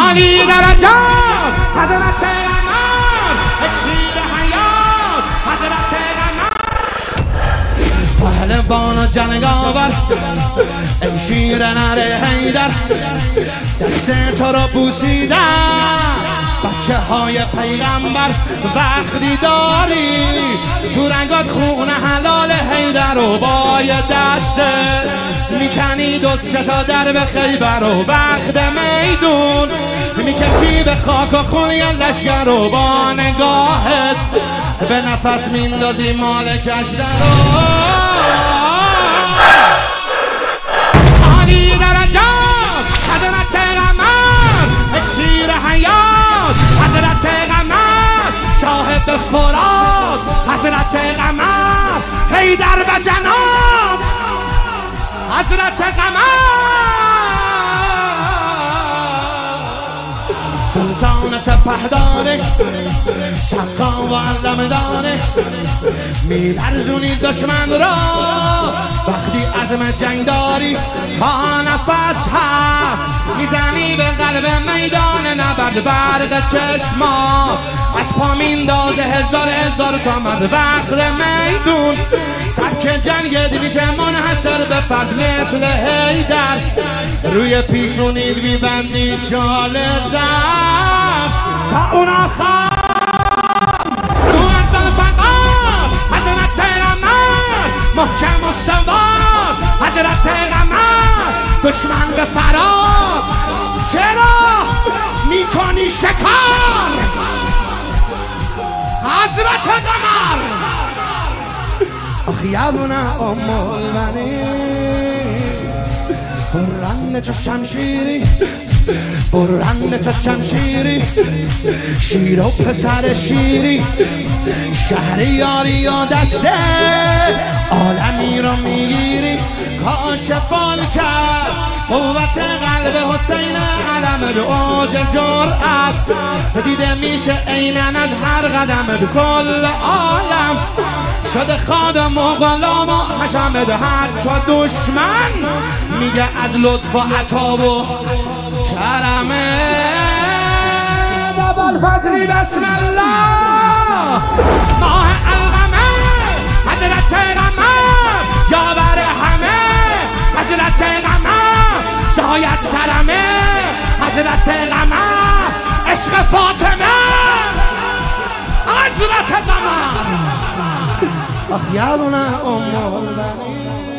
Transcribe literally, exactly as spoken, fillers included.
عالی درجات حضرت قمر، اکسیر حیات حضرت قمر. پهلوان و جنگاور ای شیر نره حیدر، دست تو رو بوسیدن بچه های پیغمبر. وقتی داری تو رنگات خون حلال حیدر و با یه دسته میکنی دوست تا در به خیبر و وقت میدون میکشی به خاک و خون یه لشگر و با نگاهت به نفس میندازی مالکش در و عالی درجات حضرت قمر، اکسیر حیات حضرت قمر، صاحب فرات حضرت قمر، حیدر و جناب حضرت قمر. سلطان سپهداره سقا و علمدانه، میلرزونی دشمن را وقتی عزم جنگ داری. تا نفس هست میزنی به قلب میدان نبرد، برق چشما از پا میندازه هزار هزار تا مرد. وقت میدون سبک جنگ میشه منحصر به فرد مثل حیدر، روی پیشونید میبندی شال زفت تا اون آخر. تو اصل فقط حضرت قمر، محکم و سوار حضرت قمر، دشمن به فرار چرا میکنی شکار حضرت قمر. آخ یبونه ام المؤمنین، برنده چه شمشیری برنده چه شمشیری، شیر و پسر شیری، شهریاری و دسته عالمی رو میگیری. کاش فال کرد قوت قلب حسین علم به اوج جرأت، دیده میشه عیناً از هر قدم به کل عالم شده خادم و غلام و حشمت. حتی دشمن میگه از لطف و عطا و کرمه. بابا الفضلی بسم الله. ماه القمر حضرت قمر، یاور همه حضرت قمر، سایت سرمه حضرت قمر، عشق فاطمه حضرت قمر. آخ یارونه ام المؤمنین.